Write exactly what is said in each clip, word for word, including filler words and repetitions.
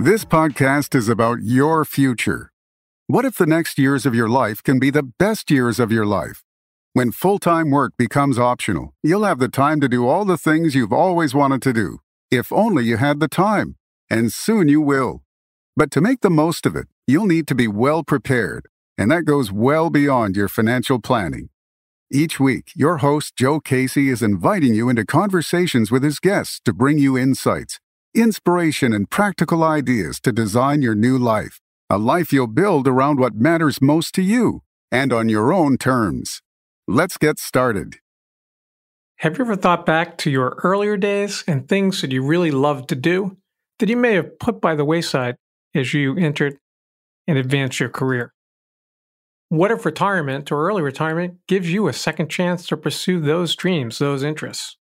This podcast is about your future. What if the next years of your life can be the best years of your life? When full-time work becomes optional, you'll have the time to do all the things you've always wanted to do, if only you had the time. And soon you will. But to make the most of it, you'll need to be well prepared, and that goes well beyond your financial planning. Each week, your host, Joe Casey, is inviting you into conversations with his guests to bring you insights, inspiration, and practical ideas to design your new life, a life you'll build around what matters most to you and on your own terms. Let's get started. Have you ever thought back to your earlier days and things that you really loved to do that you may have put by the wayside as you entered and advanced your career? What if retirement or early retirement gives you a second chance to pursue those dreams, those interests?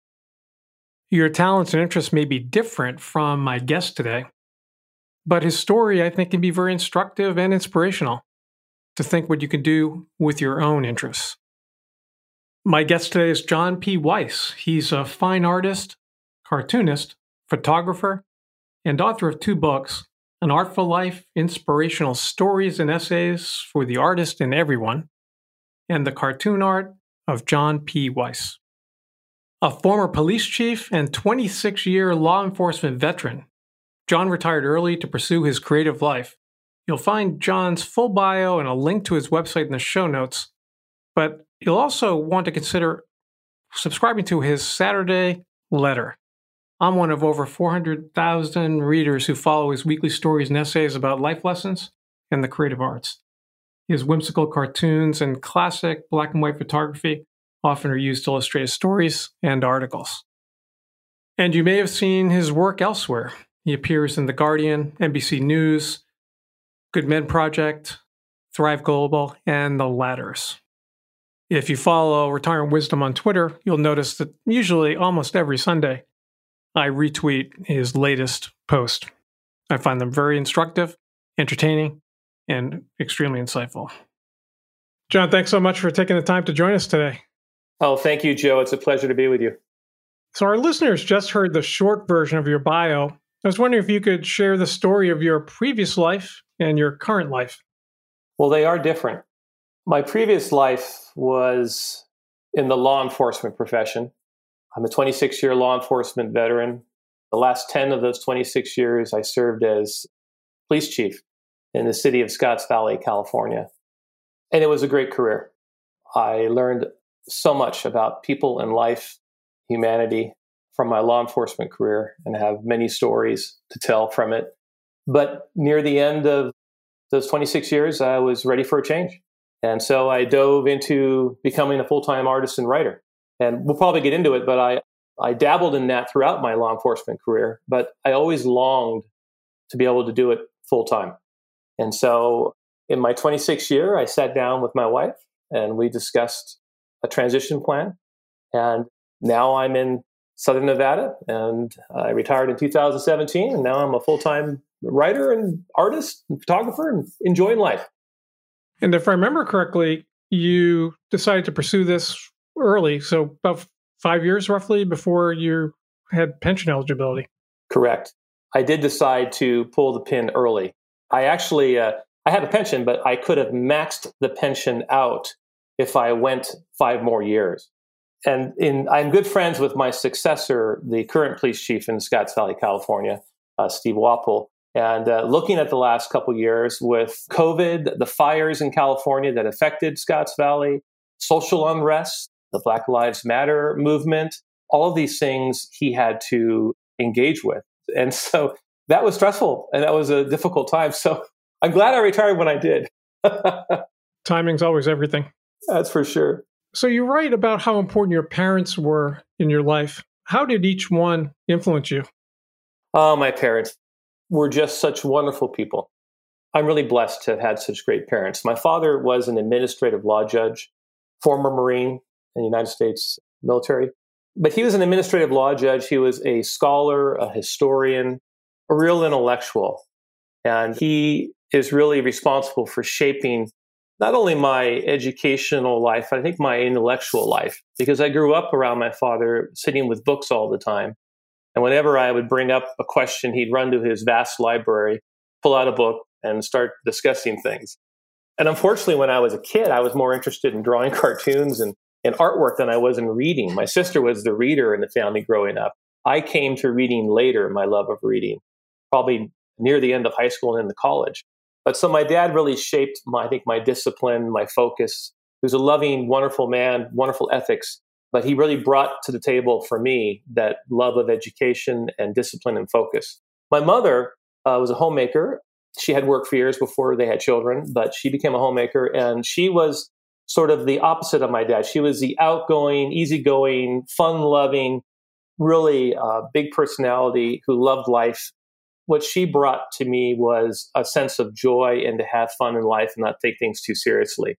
Your talents and interests may be different from my guest today, but his story, I think, can be very instructive and inspirational to think what you can do with your own interests. My guest today is John P. Weiss. He's a fine artist, cartoonist, photographer, and author of two books, An Artful Life, Inspirational Stories and Essays for the Artist and Everyone, and The Cartoon Art of John P. Weiss. A former police chief and twenty-six-year law enforcement veteran, John retired early to pursue his creative life. You'll find John's full bio and a link to his website in the show notes, but you'll also want to consider subscribing to his Saturday letter. I'm one of over four hundred thousand readers who follow his weekly stories and essays about life lessons and the creative arts. His whimsical cartoons and classic black and white photography often are used to illustrate his stories and articles. And you may have seen his work elsewhere. He appears in The Guardian, N B C News, Good Men Project, Thrive Global, and The Ladders. If you follow Retirement Wisdom on Twitter, you'll notice that usually almost every Sunday, I retweet his latest post. I find them very instructive, entertaining, and extremely insightful. John, thanks so much for taking the time to join us today. Oh, thank you, Joe. It's a pleasure to be with you. So our listeners just heard the short version of your bio. I was wondering if you could share the story of your previous life and your current life. Well, they are different. My previous life was in the law enforcement profession. I'm a twenty-six-year law enforcement veteran. The last ten of those twenty-six years, I served as police chief in the city of Scotts Valley, California. And it was a great career. I learned so much about people and life, humanity from my law enforcement career, and have many stories to tell from it. But near the end of those twenty-six years, I was ready for a change. And so I dove into becoming a full-time artist and writer. And we'll probably get into it, but I, I dabbled in that throughout my law enforcement career, but I always longed to be able to do it full-time. And so in my twenty-sixth year, I sat down with my wife and we discussed a transition plan. And now I'm in Southern Nevada, and I retired in two thousand seventeen, and now I'm a full-time writer and artist and photographer and enjoying life. And if I remember correctly, you decided to pursue this early, so about five years roughly before you had pension eligibility. Correct. I did decide to pull the pin early. I actually, uh, I had a pension, but I could have maxed the pension out if I went five more years. And in, I'm good friends with my successor, the current police chief in Scotts Valley, California, uh, Steve Wapple. And uh, looking at the last couple of years with COVID, the fires in California that affected Scotts Valley, social unrest, the Black Lives Matter movement, all of these things he had to engage with. And so that was stressful and that was a difficult time. So I'm glad I retired when I did. Timing's always everything. That's for sure. So you write about how important your parents were in your life. How did each one influence you? Oh, my parents were just such wonderful people. I'm really blessed to have had such great parents. My father was an administrative law judge, former Marine in the United States military. But he was an administrative law judge. He was a scholar, a historian, a real intellectual. And he is really responsible for shaping not only my educational life, but I think my intellectual life, because I grew up around my father sitting with books all the time. And whenever I would bring up a question, he'd run to his vast library, pull out a book, and start discussing things. And unfortunately, when I was a kid, I was more interested in drawing cartoons and, and artwork than I was in reading. My sister was the reader in the family growing up. I came to reading later, my love of reading, probably near the end of high school and into college. But so my dad really shaped, my, I think, my discipline, my focus. He was a loving, wonderful man, wonderful ethics. But he really brought to the table for me that love of education and discipline and focus. My mother uh, was a homemaker. She had worked for years before they had children, but she became a homemaker, and she was sort of the opposite of my dad. She was the outgoing, easygoing, fun-loving, really uh, big personality who loved life. What she brought to me was a sense of joy and to have fun in life and not take things too seriously.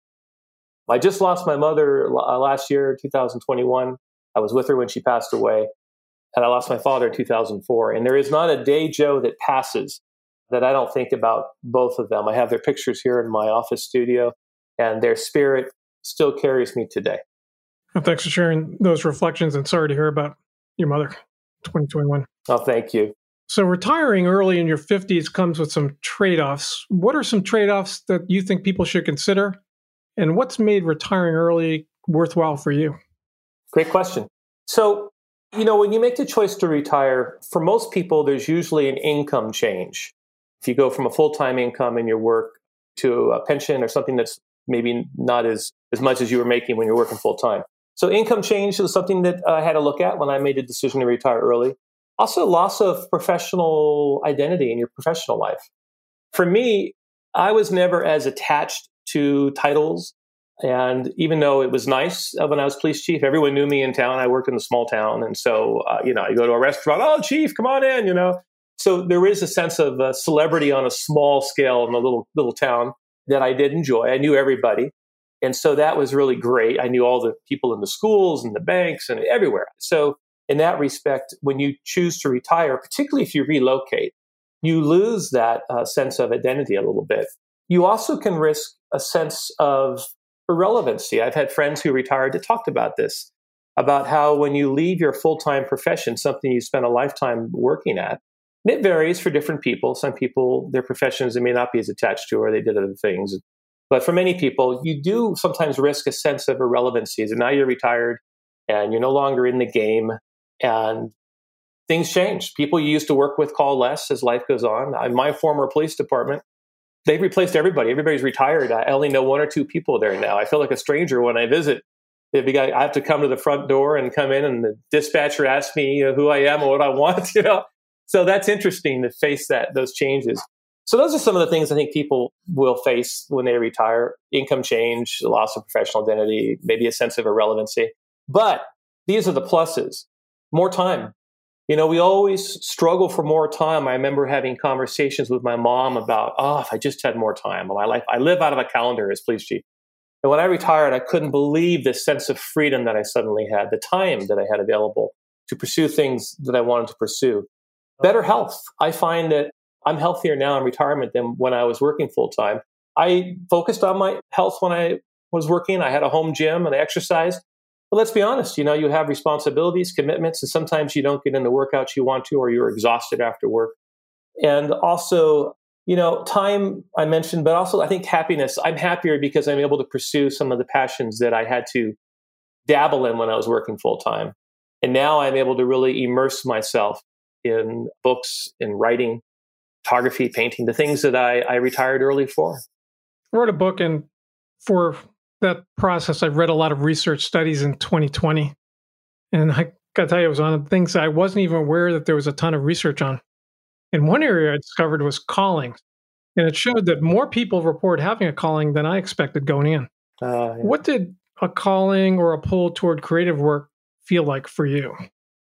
I just lost my mother last year, two thousand twenty-one. I was with her when she passed away. And I lost my father in two thousand four. And there is not a day, Joe, that passes that I don't think about both of them. I have their pictures here in my office studio, and their spirit still carries me today. Well, thanks for sharing those reflections, and sorry to hear about your mother, twenty twenty-one. Oh, thank you. So retiring early in your fifties comes with some trade-offs. What are some trade-offs that you think people should consider? And what's made retiring early worthwhile for you? Great question. So, you know, when you make the choice to retire, for most people, there's usually an income change. If you go from a full-time income in your work to a pension or something that's maybe not as, as much as you were making when you're working full-time. So income change is something that I had to look at when I made a decision to retire early. Also, loss of professional identity in your professional life. For me, I was never as attached to titles. And even though it was nice uh, when I was police chief, everyone knew me in town. I worked in a small town. And so, uh, you know, you go to a restaurant, oh, chief, come on in, you know. So there is a sense of uh, celebrity on a small scale in a little little town that I did enjoy. I knew everybody. And so that was really great. I knew all the people in the schools and the banks and everywhere. So in that respect, when you choose to retire, particularly if you relocate, you lose that uh, sense of identity a little bit. You also can risk a sense of irrelevancy. I've had friends who retired that talked about this, about how when you leave your full-time profession, something you spent a lifetime working at, and it varies for different people. Some people, their professions they may not be as attached to, or they did other things. But for many people, you do sometimes risk a sense of irrelevancy. So now you're retired and you're no longer in the game, and things change. People you used to work with call less as life goes on. In my former police department, they've replaced everybody. Everybody's retired. I only know one or two people there now. I feel like a stranger when I visit. If you got, I have to come to the front door and come in, and the dispatcher asks me you know, who I am and what I want. You know, so that's interesting to face that those changes. So those are some of the things I think people will face when they retire: income change, loss of professional identity, maybe a sense of irrelevancy. But these are the pluses: more time. You know, we always struggle for more time. I remember having conversations with my mom about, oh, if I just had more time. My life, I live out of a calendar as police chief. And when I retired, I couldn't believe the sense of freedom that I suddenly had, the time that I had available to pursue things that I wanted to pursue. Better health. I find that I'm healthier now in retirement than when I was working full time. I focused on my health when I was working. I had a home gym and I exercised. But let's be honest, you know, you have responsibilities, commitments, and sometimes you don't get in the workouts you want to, or you're exhausted after work. And also, you know, time I mentioned, but also I think happiness. I'm happier because I'm able to pursue some of the passions that I had to dabble in when I was working full time. And now I'm able to really immerse myself in books, in writing, photography, painting, the things that I, I retired early for. I wrote a book, and for that process, I've read a lot of research studies in twenty twenty. And I got to tell you, it was on things I wasn't even aware that there was a ton of research on. And one area I discovered was callings. And it showed that more people report having a calling than I expected going in. Uh, yeah. What did a calling or a pull toward creative work feel like for you?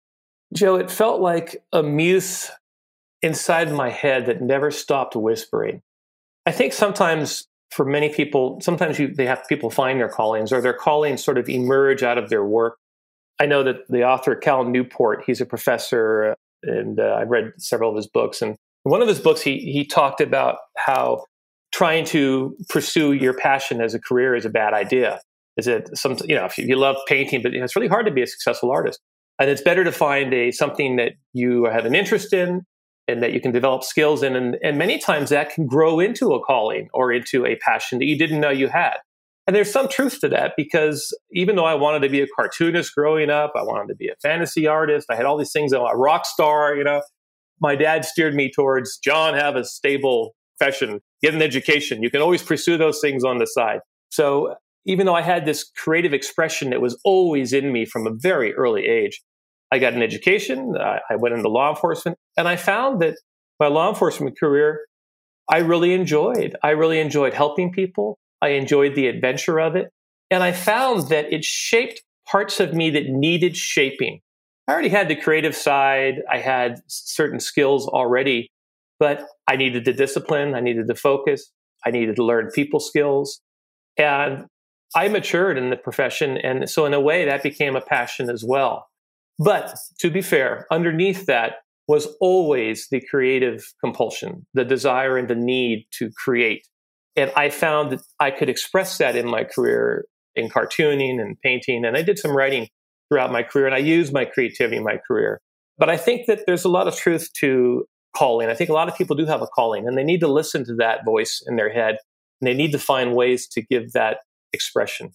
Joe, it felt like a muse inside my head that never stopped whispering. I think sometimes for many people, sometimes you, they have people find their callings, or their callings sort of emerge out of their work. I know that the author Cal Newport, he's a professor, and uh, I've read several of his books. And one of his books, he he talked about how trying to pursue your passion as a career is a bad idea. Is it some, you know, if you love painting, but it's really hard to be a successful artist. And it's better to find a something that you have an interest in and that you can develop skills in. And, and many times that can grow into a calling or into a passion that you didn't know you had. And there's some truth to that, because even though I wanted to be a cartoonist growing up, I wanted to be a fantasy artist, I had all these things, a rock star, you know, my dad steered me towards, John, have a stable profession, get an education. You can always pursue those things on the side. So even though I had this creative expression that was always in me from a very early age, I got an education, uh, I went into law enforcement, and I found that my law enforcement career, I really enjoyed. I really enjoyed helping people. I enjoyed the adventure of it. And I found that it shaped parts of me that needed shaping. I already had the creative side. I had certain skills already, but I needed the discipline. I needed the focus. I needed to learn people skills. And I matured in the profession. And so in a way, that became a passion as well. But to be fair, underneath that was always the creative compulsion, the desire and the need to create. And I found that I could express that in my career in cartooning and painting. And I did some writing throughout my career, and I used my creativity in my career. But I think that there's a lot of truth to calling. I think a lot of people do have a calling, and they need to listen to that voice in their head. And they need to find ways to give that expression.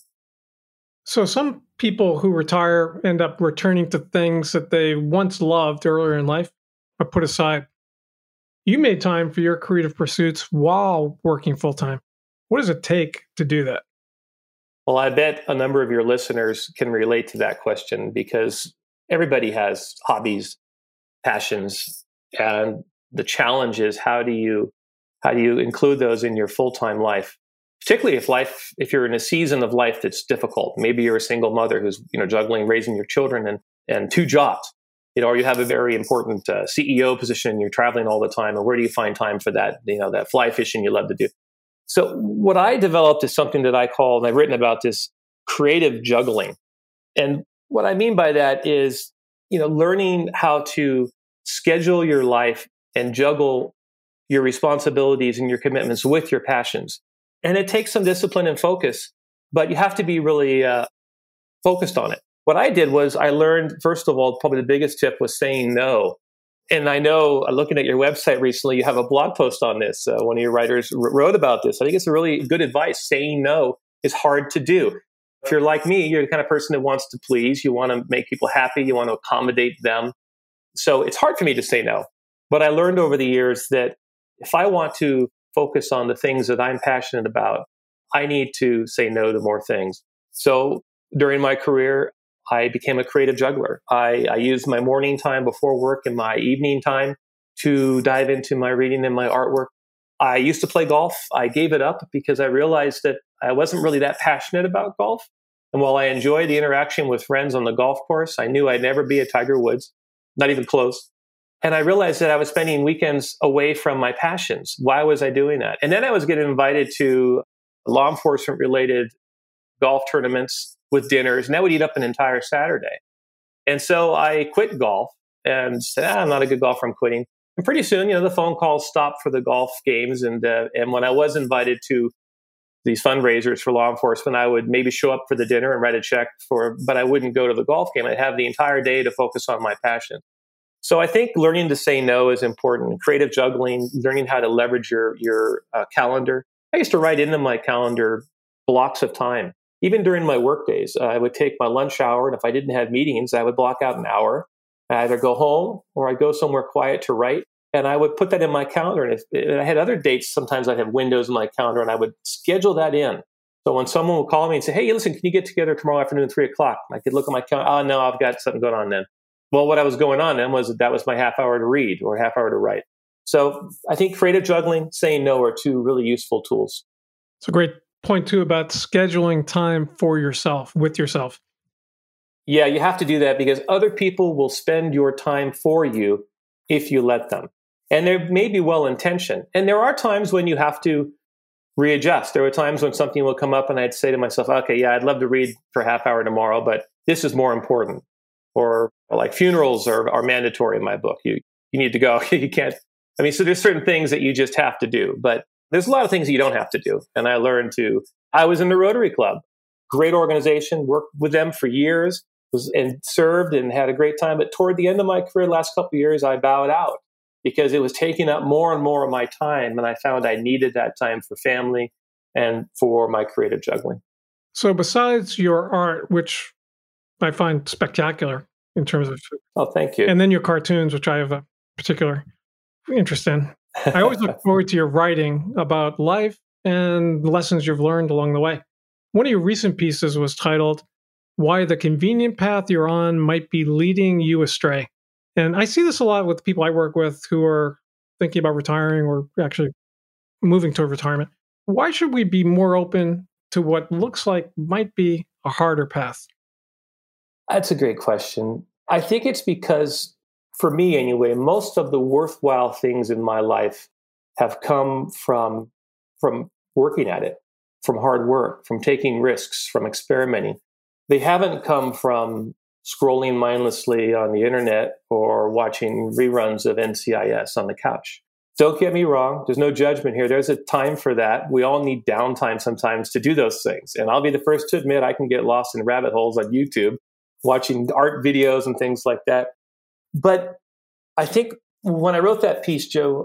So some people who retire end up returning to things that they once loved earlier in life, but put aside. You made time for your creative pursuits while working full-time. What does it take to do that? Well, I bet a number of your listeners can relate to that question, because everybody has hobbies, passions, and the challenge is how do you how do you include those in your full-time life? Particularly if life if you're in a season of life that's difficult. Maybe you're a single mother who's, you know, juggling raising your children and and two jobs. You know, or you have a very important uh, C E O position, you're traveling all the time, and where do you find time for that, you know, that fly fishing you love to do? So what I developed is something that I call, and I've written about this, creative juggling. And what I mean by that is, you know, learning how to schedule your life and juggle your responsibilities and your commitments with your passions. And it takes some discipline and focus, but you have to be really uh, focused on it. What I did was I learned, first of all, probably the biggest tip was saying no. And I know, uh, looking at your website recently, you have a blog post on this. Uh, one of your writers r- wrote about this. I think it's a really good advice. Saying no is hard to do. If you're like me, you're the kind of person that wants to please. You want to make people happy. You want to accommodate them. So it's hard for me to say no. But I learned over the years that if I want to focus on the things that I'm passionate about, I need to say no to more things. So during my career, I became a creative juggler. I, I used my morning time before work and my evening time to dive into my reading and my artwork. I used to play golf. I gave it up because I realized that I wasn't really that passionate about golf. And while I enjoyed the interaction with friends on the golf course, I knew I'd never be a Tiger Woods, not even close. And I realized that I was spending weekends away from my passions. Why was I doing that? And then I was getting invited to law enforcement related golf tournaments with dinners, and that would eat up an entire Saturday. And so I quit golf and said, ah, I'm not a good golfer, I'm quitting. And pretty soon, you know, the phone calls stopped for the golf games. And uh, and when I was invited to these fundraisers for law enforcement, I would maybe show up for the dinner and write a check for, but I wouldn't go to the golf game. I'd have the entire day to focus on my passion. So I think learning to say no is important. Creative juggling, learning how to leverage your, your uh, calendar. I used to write into my calendar blocks of time. Even during my work days, uh, I would take my lunch hour, and if I didn't have meetings, I would block out an hour. I either go home or I'd go somewhere quiet to write, and I would put that in my calendar. And if and I had other dates, sometimes I'd have windows in my calendar, and I would schedule that in. So when someone would call me and say, hey, listen, can you get together tomorrow afternoon at three o'clock? I could look at my calendar. Oh, no, I've got something going on then. Well, what I was going on then was that, that was my half hour to read or half hour to write. So I think creative juggling, saying no are two really useful tools. It's a great point too about scheduling time for yourself, with yourself. Yeah, you have to do that because other people will spend your time for you if you let them. And they may be well-intentioned. And there are times when you have to readjust. There were times when something will come up and I'd say to myself, okay, yeah, I'd love to read for a half hour tomorrow, but this is more important. Or like funerals are, are mandatory in my book. You you need to go. You can't. I mean, so there's certain things that you just have to do, but there's a lot of things that you don't have to do. And I learned to, I was in the Rotary Club, great organization, worked with them for years. was and served and had a great time. But toward the end of my career, the last couple of years, I bowed out because it was taking up more and more of my time. And I found I needed that time for family and for my creative juggling. So besides your art, which I find spectacular in terms of... Oh, thank you. And then your cartoons, which I have a particular interest in. I always look forward to your writing about life and the lessons you've learned along the way. One of your recent pieces was titled, Why the Convenient Path You're On Might Be Leading You Astray. And I see this a lot with people I work with who are thinking about retiring or actually moving to retirement. Why should we be more open to what looks like might be a harder path? That's a great question. I think it's because, for me anyway, most of the worthwhile things in my life have come from, from working at it, from hard work, from taking risks, from experimenting. They haven't come from scrolling mindlessly on the internet or watching reruns of N C I S on the couch. Don't get me wrong. There's no judgment here. There's a time for that. We all need downtime sometimes to do those things. And I'll be the first to admit I can get lost in rabbit holes on YouTube, watching art videos and things like that. But I think when I wrote that piece, Joe,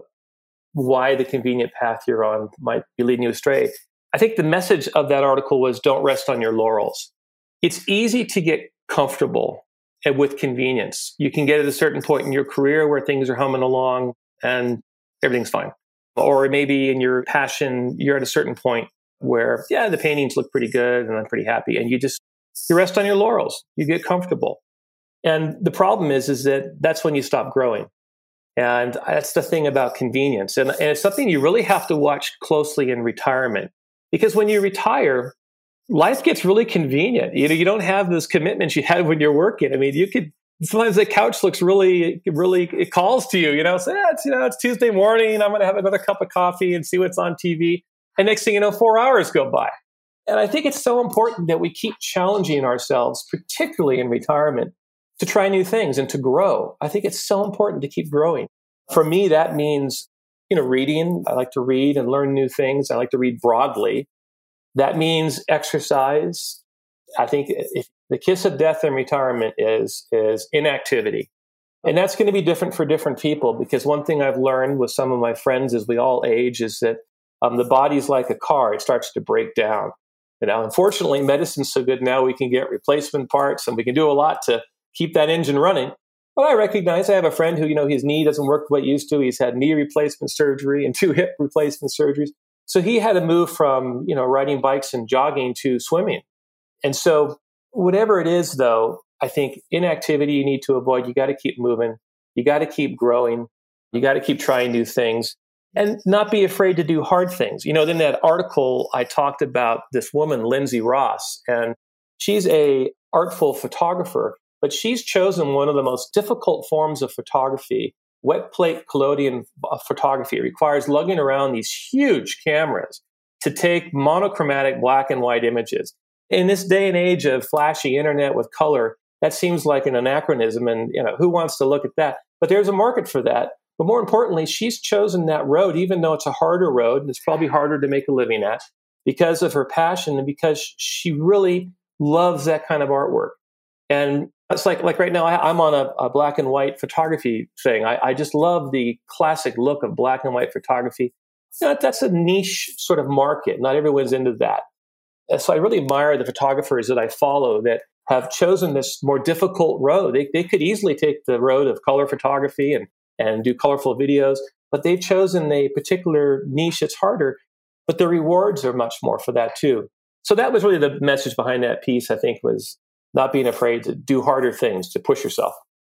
why the convenient path you're on might be leading you astray, I think the message of that article was don't rest on your laurels. It's easy to get comfortable with convenience. You can get at a certain point in your career where things are humming along and everything's fine. Or maybe in your passion, you're at a certain point where, yeah, the paintings look pretty good and I'm pretty happy. And you just, you rest on your laurels. You get comfortable. And the problem is, is that that's when you stop growing. And that's the thing about convenience. And, and it's something you really have to watch closely in retirement. Because when you retire, life gets really convenient. You know, you don't have those commitments you had when you're working. I mean, you could, sometimes the couch looks really, really, it calls to you, you know, say, yeah, it's, you know, it's Tuesday morning. I'm going to have another cup of coffee and see what's on T V. And next thing you know, four hours go by. And I think it's so important that we keep challenging ourselves, particularly in retirement, to try new things and to grow. I think it's so important to keep growing. For me, that means, you know, reading. I like to read and learn new things. I like to read broadly. That means exercise. I think if the kiss of death in retirement is, is inactivity. And that's going to be different for different people, because one thing I've learned with some of my friends as we all age is that um, the body's like a car. It starts to break down. And now, unfortunately, medicine's so good now we can get replacement parts and we can do a lot to keep that engine running. But I recognize I have a friend who, you know, his knee doesn't work the way it used to. He's had knee replacement surgery and two hip replacement surgeries. So he had to move from, you know, riding bikes and jogging to swimming. And so whatever it is, though, I think inactivity you need to avoid. You got to keep moving. You got to keep growing. You got to keep trying new things and not be afraid to do hard things. You know, in that article, I talked about this woman, Lindsay Ross, and she's a artful photographer, but she's chosen one of the most difficult forms of photography, wet plate collodion photography. It requires lugging around these huge cameras to take monochromatic black and white images. In this day and age of flashy internet with color, that seems like an anachronism, and you know, who wants to look at that? But there's a market for that. But more importantly, she's chosen that road, even though it's a harder road, and it's probably harder to make a living at, because of her passion and because she really loves that kind of artwork. And it's like, like right now, I, I'm on a, a black and white photography thing. I, I just love the classic look of black and white photography. You know, that's a niche sort of market. Not everyone's into that. And so I really admire the photographers that I follow that have chosen this more difficult road. They, they could easily take the road of color photography and, and do colorful videos, but they've chosen a particular niche that's harder, but the rewards are much more for that too. So that was really the message behind that piece, I think, was not being afraid to do harder things, to push yourself.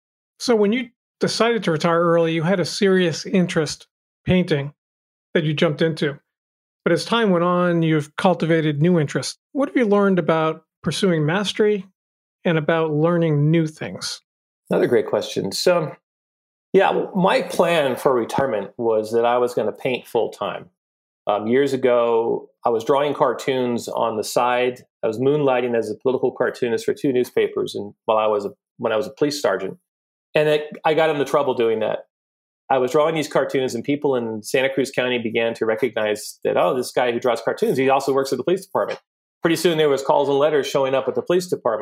So when you decided to retire early, you had a serious interest painting that you jumped into. But as time went on, you've cultivated new interests. What have you learned about pursuing mastery and about learning new things? Another great question. So, yeah, my plan for retirement was that I was going to paint full time. Um, years ago, I was drawing cartoons on the side. I was moonlighting as a political cartoonist for two newspapers, and while I was a, when I was a police sergeant, and it, I got into trouble doing that. I was drawing these cartoons, and people in Santa Cruz County began to recognize that, oh, this guy who draws cartoons, he also works at the police department. Pretty soon there was calls and letters showing up at the police department.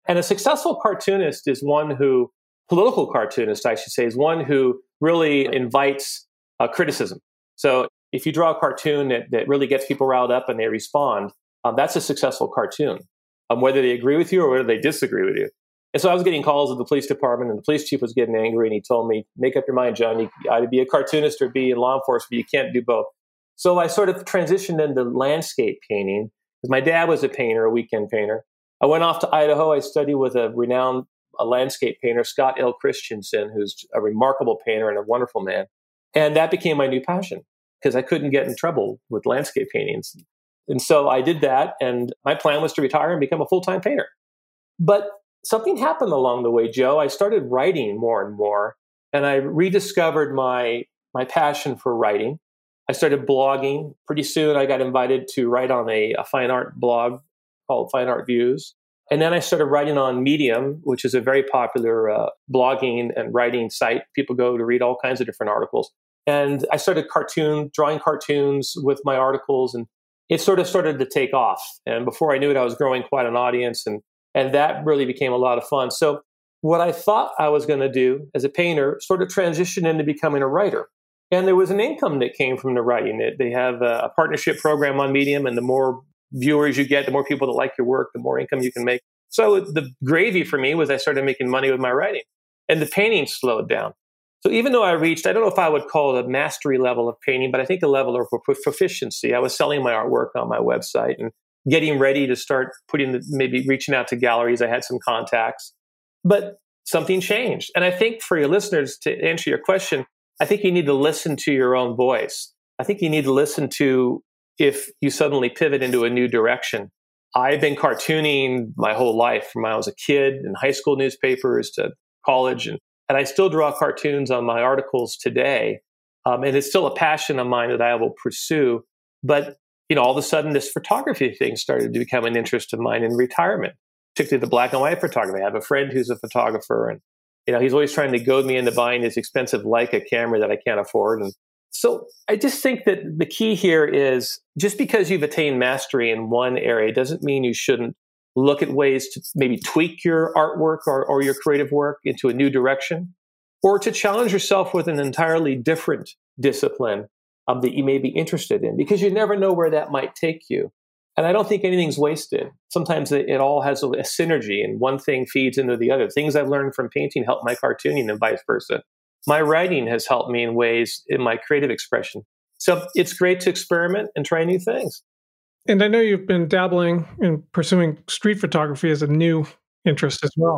And a successful cartoonist is one who, political cartoonist, I should say, is one who really invites uh, criticism. So if you draw a cartoon that, that really gets people riled up and they respond, um, that's a successful cartoon, um, whether they agree with you or whether they disagree with you. And so I was getting calls at the police department, and the police chief was getting angry, and he told me, make up your mind, John, you either be a cartoonist or be in law enforcement, you can't do both. So I sort of transitioned into landscape painting, because my dad was a painter, a weekend painter. I went off to Idaho. I studied with a renowned a landscape painter, Scott L. Christensen, who's a remarkable painter and a wonderful man. And that became my new passion, because I couldn't get in trouble with landscape paintings. And so I did that, and my plan was to retire and become a full-time painter. But something happened along the way, Joe. I started writing more and more, and I rediscovered my my passion for writing. I started blogging. Pretty soon, I got invited to write on a, a fine art blog called Fine Art Views. And then I started writing on Medium, which is a very popular uh, blogging and writing site. People go to read all kinds of different articles. And I started cartoon, drawing cartoons with my articles, and it sort of started to take off. And before I knew it, I was growing quite an audience, and and that really became a lot of fun. So what I thought I was going to do as a painter sort of transitioned into becoming a writer. And there was an income that came from the writing. It, they have a, a partnership program on Medium, and the more viewers you get, the more people that like your work, the more income you can make. So the gravy for me was I started making money with my writing, and the painting slowed down. So even though I reached, I don't know if I would call it a mastery level of painting, but I think a level of proficiency. I was selling my artwork on my website and getting ready to start putting the, maybe reaching out to galleries. I had some contacts, but something changed. And I think for your listeners, to answer your question, I think you need to listen to your own voice. I think you need to listen to if you suddenly pivot into a new direction. I've been cartooning my whole life, from when I was a kid, in high school newspapers to college, and, and I still draw cartoons on my articles today. Um, and it's still a passion of mine that I will pursue. But you know, all of a sudden, this photography thing started to become an interest of mine in retirement, particularly the black and white photography. I have a friend who's a photographer, and you know, he's always trying to goad me into buying this expensive Leica camera that I can't afford. And so I just think that the key here is, just because you've attained mastery in one area doesn't mean you shouldn't look at ways to maybe tweak your artwork or, or your creative work into a new direction, or to challenge yourself with an entirely different discipline um, that you may be interested in, because you never know where that might take you. And I don't think anything's wasted. Sometimes it, it all has a, a synergy, and one thing feeds into the other. Things I've learned from painting help my cartooning, and vice versa. My writing has helped me in ways in my creative expression. So it's great to experiment and try new things. And I know you've been dabbling in pursuing street photography as a new interest as well.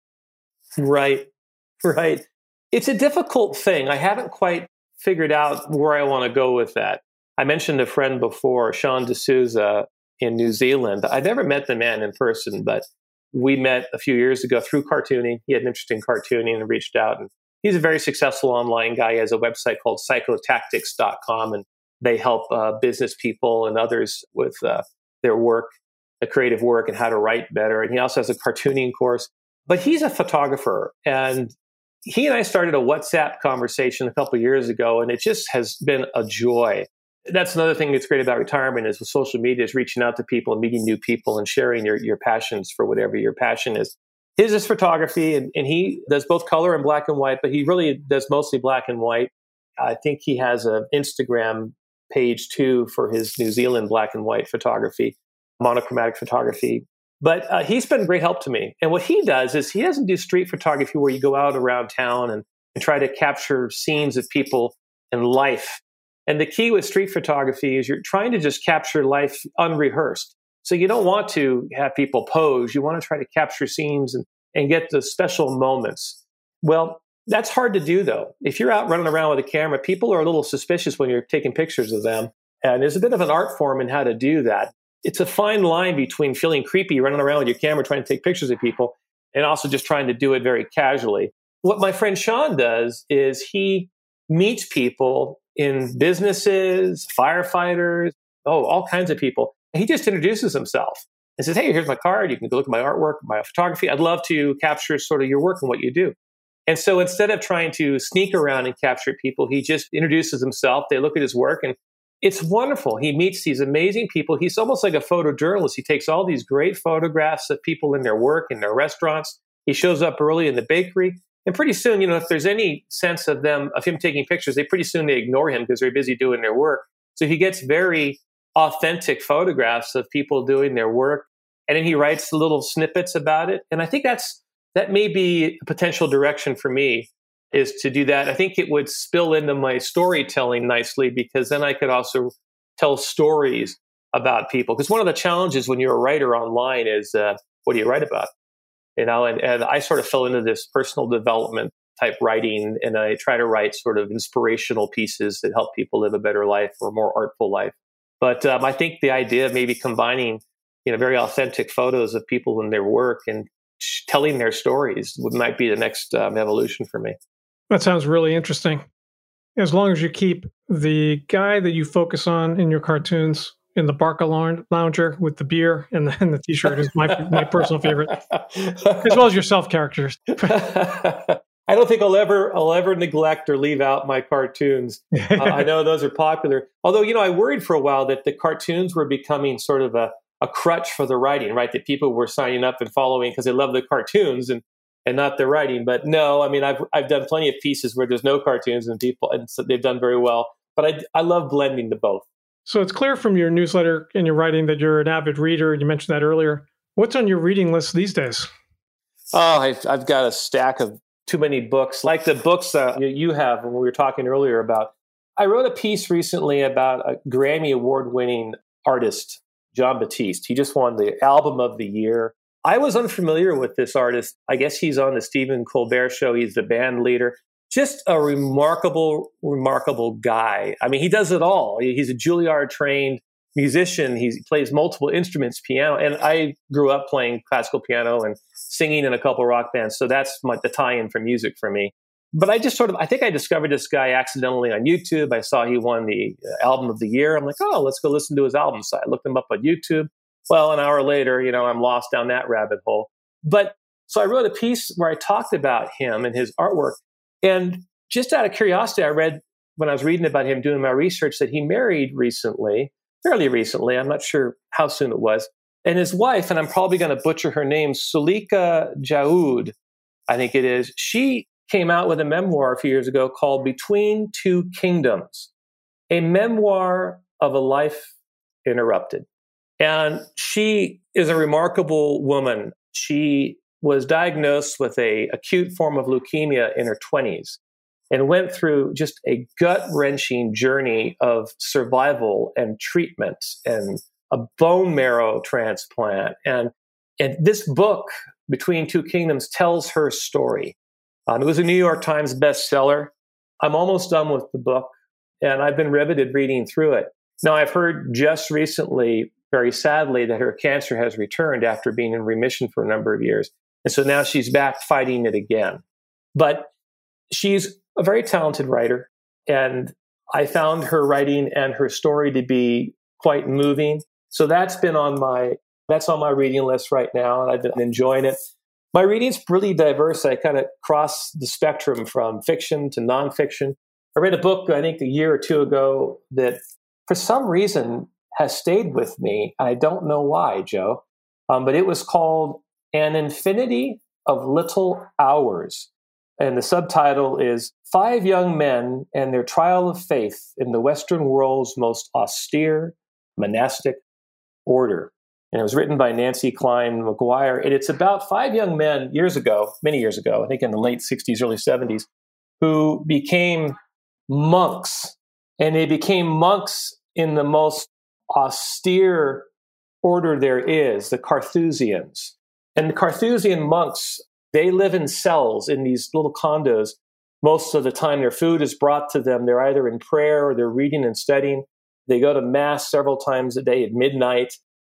Right, right. It's a difficult thing. I haven't quite figured out where I want to go with that. I mentioned a friend before, Sean D'Souza in New Zealand. I've never met the man in person, but we met a few years ago through cartooning. He had an interest in cartooning and reached out. And he's a very successful online guy. He has a website called psychotactics dot com, and they help uh, business people and others with uh, their work, the creative work, and how to write better. And he also has a cartooning course. But he's a photographer, and he and I started a WhatsApp conversation a couple of years ago, and it just has been a joy. That's another thing that's great about retirement, is with social media, is reaching out to people and meeting new people and sharing your, your passions for whatever your passion is. His is photography, and, and he does both color and black and white, but he really does mostly black and white. I think he has an Instagram page too for his New Zealand black and white photography, monochromatic photography. But uh, he's been a great help to me. And what he does is he doesn't do street photography where you go out around town and, and try to capture scenes of people and life. And the key with street photography is you're trying to just capture life unrehearsed. So you don't want to have people pose. You want to try to capture scenes and, and get the special moments. Well, that's hard to do, though. If you're out running around with a camera, people are a little suspicious when you're taking pictures of them. And there's a bit of an art form in how to do that. It's a fine line between feeling creepy running around with your camera trying to take pictures of people and also just trying to do it very casually. What my friend Sean does is he meets people in businesses, firefighters, oh, all kinds of people. And he just introduces himself and says, hey, here's my card. You can go look at my artwork, my photography. I'd love to capture sort of your work and what you do. And so instead of trying to sneak around and capture people, he just introduces himself. They look at his work, and it's wonderful. He meets these amazing people. He's almost like a photojournalist. He takes all these great photographs of people in their work, in their restaurants. He shows up early in the bakery. And pretty soon, you know, if there's any sense of them, of him taking pictures, they pretty soon they ignore him because they're busy doing their work. So he gets very authentic photographs of people doing their work. And then he writes little snippets about it. And I think that's, that may be a potential direction for me, is to do that. I think it would spill into my storytelling nicely, because then I could also tell stories about people. Because one of the challenges when you're a writer online is, uh, what do you write about? You know, and, and I sort of fell into this personal development type writing, and I try to write sort of inspirational pieces that help people live a better life or a more artful life. But um, I think the idea of maybe combining, you know, very authentic photos of people and their work and sh- telling their stories would, might be the next um, evolution for me. That sounds really interesting. As long as you keep the guy that you focus on in your cartoons in the Barca lounger with the beer and the, and the t-shirt is my my personal favorite, as well as your self characters. I don't think I'll ever I'll ever neglect or leave out my cartoons. uh, I know those are popular. Although, you know, I worried for a while that the cartoons were becoming sort of a, a crutch for the writing, right? That people were signing up and following because they love the cartoons and, and not the writing. But no, I mean, I've I've done plenty of pieces where there's no cartoons and people, and so they've done very well. But I I love blending the both. So it's clear from your newsletter and your writing that you're an avid reader. You mentioned that earlier. What's on your reading list these days? Oh, I've, I've got a stack of too many books, like the books uh, you have when we were talking earlier about. I wrote a piece recently about a Grammy Award-winning artist, Jon Batiste. He just won the Album of the Year. I was unfamiliar with this artist. I guess he's on the Stephen Colbert Show. He's the band leader. Just a remarkable, remarkable guy. I mean, he does it all. He's a Juilliard-trained musician. He plays multiple instruments, piano. And I grew up playing classical piano and singing in a couple rock bands. So that's my, the tie-in for music for me. But I just sort of, I think I discovered this guy accidentally on YouTube. I saw he won the Album of the Year. I'm like, oh, let's go listen to his album. So I looked him up on YouTube. Well, an hour later, you know, I'm lost down that rabbit hole. But so I wrote a piece where I talked about him and his artwork. And just out of curiosity, I read, when I was reading about him, doing my research, that he married recently, fairly recently. I'm not sure how soon it was. And his wife, and I'm probably going to butcher her name, Sulika Jaoud, I think it is, she came out with a memoir a few years ago called Between Two Kingdoms, a memoir of a life interrupted. And she is a remarkable woman. She was diagnosed with a acute form of leukemia in her twenties and went through just a gut-wrenching journey of survival and treatment and a bone marrow transplant. And, and this book, Between Two Kingdoms, tells her story. Um, it was a New York Times bestseller. I'm almost done with the book, and I've been riveted reading through it. Now, I've heard just recently, very sadly, that her cancer has returned after being in remission for a number of years. And so now she's back fighting it again. But she's a very talented writer, and I found her writing and her story to be quite moving. So that's been on my that's on my reading list right now, and I've been enjoying it. My reading's really diverse. I kind of cross the spectrum from fiction to nonfiction. I read a book, I think, a year or two ago that, for some reason, has stayed with me. I don't know why, Joe, um, but it was called An Infinity of Little Hours. And the subtitle is Five Young Men and Their Trial of Faith in the Western World's Most Austere Monastic Order. And it was written by Nancy Klein McGuire. And it's about five young men years ago, many years ago, I think in the late sixties, early seventies, who became monks. And they became monks in the most austere order there is, the Carthusians. And the Carthusian monks, they live in cells in these little condos. Most of the time, their food is brought to them. They're either in prayer or they're reading and studying. They go to mass several times a day at midnight.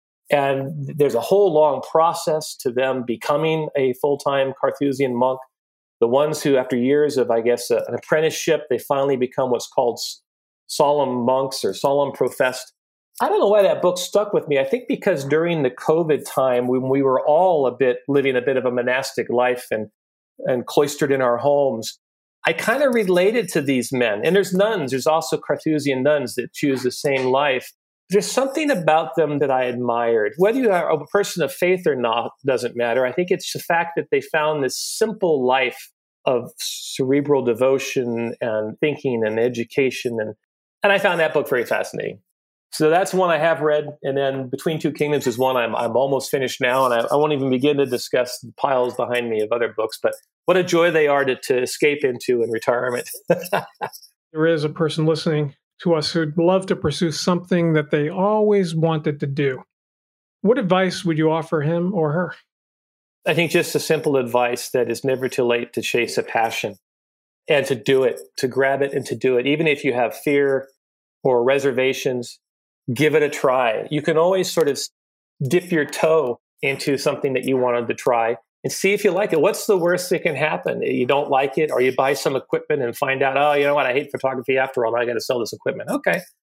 And there's a whole long process to them becoming a full-time Carthusian monk. The ones who, after years of, I guess, uh, an apprenticeship, they finally become what's called solemn monks or solemn professed. I don't know why that book stuck with me. I think because during the COVID time, when we were all a bit living a bit of a monastic life and, and cloistered in our homes, I kind of related to these men. And there's nuns, there's also Carthusian nuns that choose the same life. There's something about them that I admired. Whether you are a person of faith or not doesn't matter. I think it's the fact that they found this simple life of cerebral devotion and thinking and education. And, and I found that book very fascinating. So that's one I have read. And then Between Two Kingdoms is one I'm, I'm almost finished now. And I, I won't even begin to discuss the piles behind me of other books. But what a joy they are to, to escape into in retirement. There is a person listening to us who'd love to pursue something that they always wanted to do. What advice would you offer him or her? I think just a simple advice that it's never too late to chase a passion and to do it, to grab it and to do it. Even if you have fear or reservations, give it a try. You can always sort of dip your toe into something that you wanted to try and see if you like it. What's the worst that can happen? You don't like it, or you buy some equipment and find out, oh, you know what, I hate photography after all, I got to sell this equipment. Okay.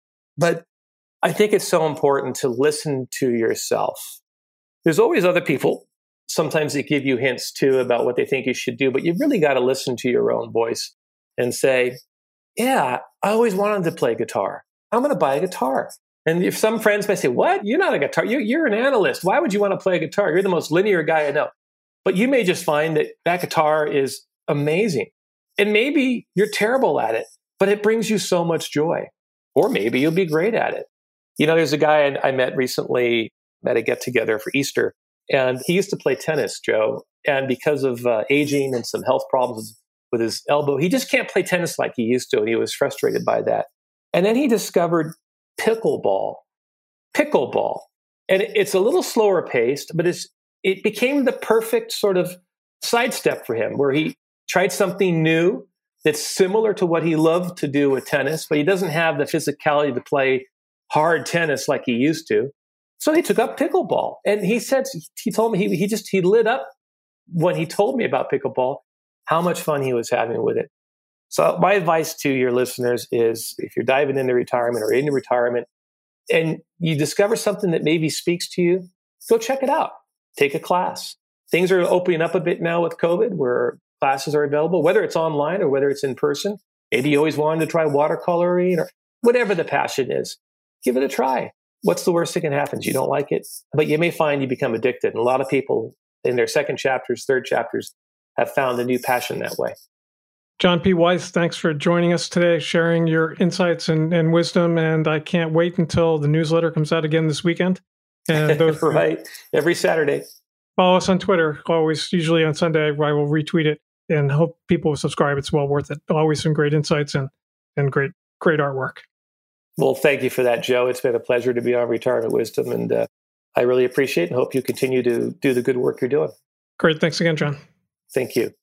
But I think it's so important to listen to yourself. There's always other people. Sometimes they give you hints too about what they think you should do, but you've really got to listen to your own voice and say, yeah, I always wanted to play guitar. I'm going to buy a guitar. And if some friends may say, what? You're not a guitar. You're, you're an analyst. Why would you want to play a guitar? You're the most linear guy I know. But you may just find that that guitar is amazing. And maybe you're terrible at it, but it brings you so much joy. Or maybe you'll be great at it. You know, there's a guy I, I met recently at a get-together for Easter, and he used to play tennis, Joe. And because of uh, aging and some health problems with his elbow, he just can't play tennis like he used to, and he was frustrated by that. And then he discovered pickleball. Pickleball. And it, it's a little slower paced, but it's it became the perfect sort of sidestep for him, where he tried something new that's similar to what he loved to do with tennis, but he doesn't have the physicality to play hard tennis like he used to. So he took up pickleball. And he said, he told me he, he just, he lit up when he told me about pickleball, how much fun he was having with it. So my advice to your listeners is, if you're diving into retirement or into retirement and you discover something that maybe speaks to you, go check it out. Take a class. Things are opening up a bit now with COVID, where classes are available, whether it's online or whether it's in person. Maybe you always wanted to try watercoloring or whatever the passion is. Give it a try. What's the worst that can happen? You don't like it, but you may find you become addicted. And a lot of people in their second chapters, third chapters, have found a new passion that way. John P. Weiss, thanks for joining us today, sharing your insights and, and wisdom. And I can't wait until the newsletter comes out again this weekend. And those, right. Every Saturday. Follow us on Twitter. Always, usually on Sunday, I will retweet it and hope people will subscribe. It's well worth it. Always some great insights and, and great, great artwork. Well, thank you for that, Joe. It's been a pleasure to be on Retirement Wisdom, and uh, I really appreciate and hope you continue to do the good work you're doing. Great. Thanks again, John. Thank you.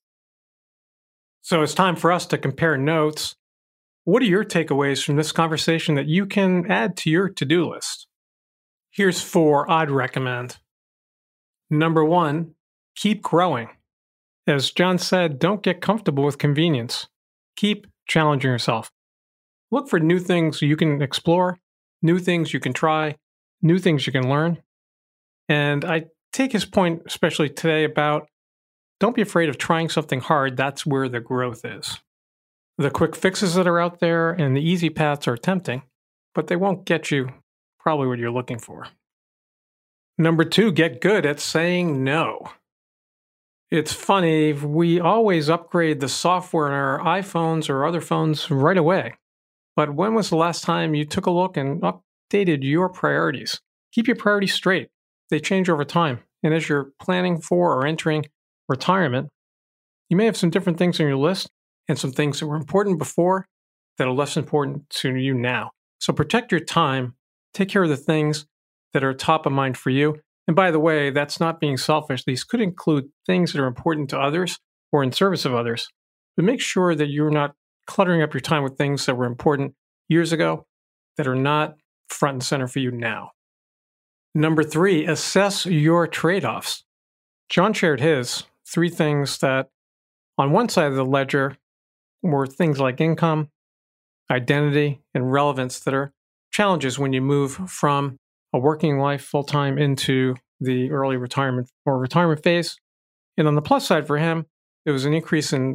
So it's time for us to compare notes. What are your takeaways from this conversation that you can add to your to-do list? Here's four I'd recommend. Number one, keep growing. As John said, don't get comfortable with convenience. Keep challenging yourself. Look for new things you can explore, new things you can try, new things you can learn. And I take his point, especially today, about don't be afraid of trying something hard. That's where the growth is. The quick fixes that are out there and the easy paths are tempting, but they won't get you probably what you're looking for. Number two, get good at saying no. It's funny, we always upgrade the software in our iPhones or other phones right away. But when was the last time you took a look and updated your priorities? Keep your priorities straight. They change over time. And as you're planning for or entering retirement, you may have some different things on your list and some things that were important before that are less important to you now. So protect your time. Take care of the things that are top of mind for you. And by the way, that's not being selfish. These could include things that are important to others or in service of others. But make sure that you're not cluttering up your time with things that were important years ago that are not front and center for you now. Number three, assess your trade-offs. John shared his three things that on one side of the ledger were things like income, identity, and relevance that are challenges when you move from a working life full-time into the early retirement or retirement phase. And on the plus side for him, it was an increase in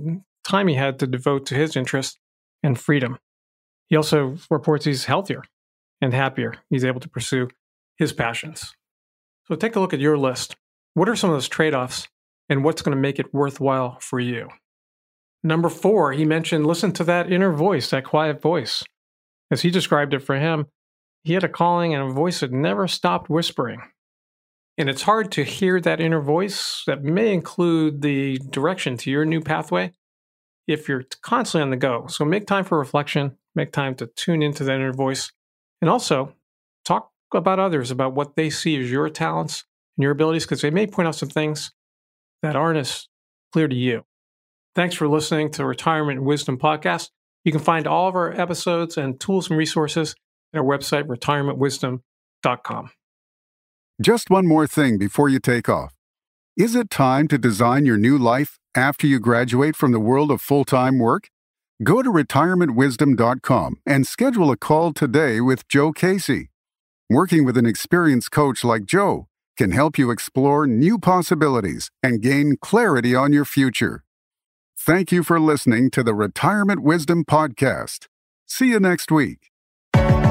time he had to devote to his interests and freedom. He also reports he's healthier and happier. He's able to pursue his passions. So take a look at your list. What are some of those trade-offs and what's going to make it worthwhile for you? Number four, he mentioned listen to that inner voice, that quiet voice. As he described it for him, he had a calling and a voice that never stopped whispering. And it's hard to hear that inner voice that may include the direction to your new pathway if you're constantly on the go. So make time for reflection, make time to tune into that inner voice, and also talk about others, about what they see as your talents and your abilities, because they may point out some things that aren't as clear to you. Thanks for listening to Retirement Wisdom Podcast. You can find all of our episodes and tools and resources at our website, retirement wisdom dot com. Just one more thing before you take off. Is it time to design your new life after you graduate from the world of full-time work? Go to retirement wisdom dot com and schedule a call today with Joe Casey. Working with an experienced coach like Joe can help you explore new possibilities and gain clarity on your future. Thank you for listening to the Retirement Wisdom Podcast. See you next week.